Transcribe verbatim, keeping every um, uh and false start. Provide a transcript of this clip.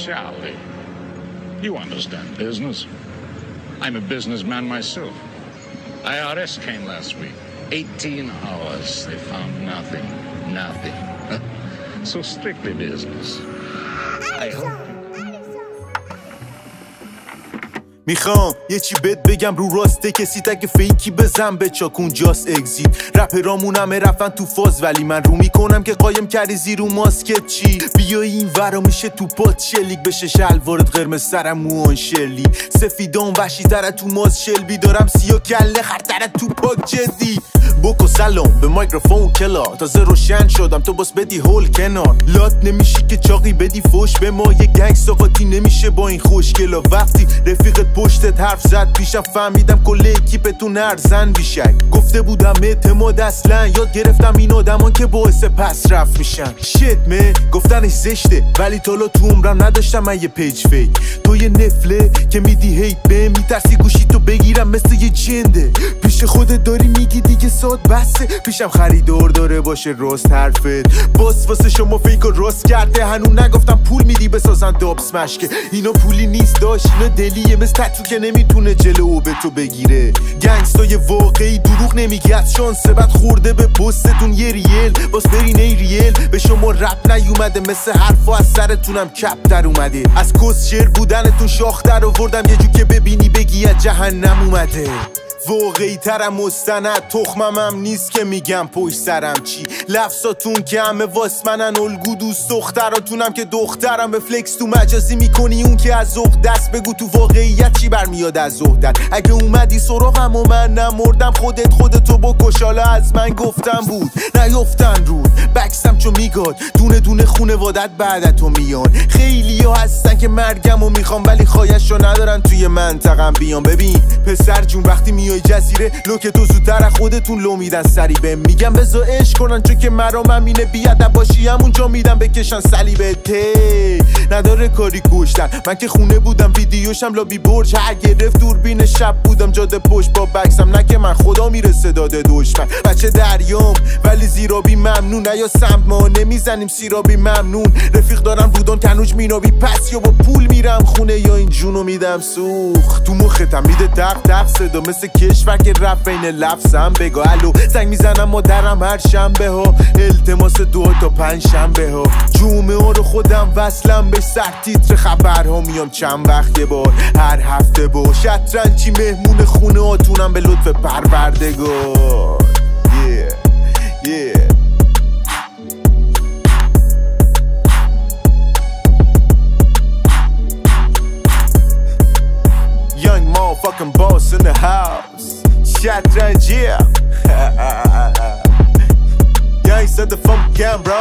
Charlie, you understand business. I'm a businessman myself. I R S came last week. eighteen hours. They found nothing. Nothing. So strictly business. I hope. میخوام یه چی بهت بگم رو راسته کسی تک فیکی بزن به چاکون جاست اگزیت رپرامون همه رفتن تو فاز ولی من رو میکنم که قایم کردی زیرو ماسکت چی بیای این ورا میشه تو پات شلیک بشه شلوارت قرمز سرم موان شلی سفیدان وحشی تره تو ماز شلبی دارم سیا کله خرتره تو پاک جدی بکو سلام به میکروفون کلا تازه روشن شدم تو باس بدی هول کنار لات نمیشی که چاقی بدی فوش به ما یه گنگ ساقاتی نمیشه با این خوشگلا وقتی رفیقت پشتت حرف زد پیشم فهمیدم کل اکیپتون ارزن بیشک گفته بودم اعتماد اصلا یاد گرفتم این آدمان که باعث پس رفت میشن شت مه گفتنش زشته ولی تالا تو عمرم نداشتم من یه پیج فیک تو یه نفله که میدی هیت به میترسی گوشی تو بگیرم مثل یه جنده پیش خودت داری میگی دیگه ساد بسه پیشم خریدار داره باشه راست حرفت باس واسه شما فیک و راست کرده هنوز نگفتم پول میدی بسازن داب سمش که اینا پولی نیست داشت اینا دلیه مثل تتو که نمیتونه جلو به تو بگیره گنگستای واقعی دروغ نمیگه از شانس بعد خورده به پستتون یه ریل باز برین ای ریل به شما رپ نیومده مثل حرفا از سرتونم کپ در اومده از کس شیر بودنتون شاخ در آوردم یه جو که ببینی بگی از جهنم اومده واقعی ترم مستند تخمم هم نیست که میگم پشت سرم چی لفظاتون که همه واس منن الگو دوست دختراتونم که دخترم به فلکس تو مجازی میکنی اون که از ذوق دست بگو تو واقعیت چی برمیاد از ذوقت اگه اومدی سراغم و من نمردم خودت خودتو بکش حالا از من گفتم بود نیفتن رود بکسم چو میگاد دونه دونه خونوادت بعدتو میان خیلی ها هستن که مرگم و میخوام ولی خواهشو ندارن توی منطقم بیان ببین پسر جون وقتی می جزیره لوک تو زودتر خودتون لو میدن سری به میگم بذار عشق کنن چون که مرام همینه بیادب باشی همونجا میدم بکشن صلیبت تی نداره کاری کشتن من که خونه بودم ویدیوشم لابی برج هر گرفت دوربین شب بودم جاده پشت با بکسم نه که من خدا میرسه داده دشمن بچه دریام ولی زیرابی ممنون نه یا سمت ما نمیزنیم سیرابی ممنون رفیق دارم بودن کنوج مینابی پس یا با پول میرم خونه یا این جونو میدم سوخ تو مختم میده دق دق صدا مثل کشور که رفت این لفظم بگو الو زنگ میزنم مادرم هر شنبه ها التماس دو تا پنج شنبه ها جمعه ها رو خودم وصلم به سر تیتر خبرها میام چند وقت یه بار هر هفته با شطرنجی مهمون خونه هاتونم به لطف پروردگار yeah yeah Young motherfucking boss in the house. Shotgun, yeah. Yeah, he said the funk again, bro.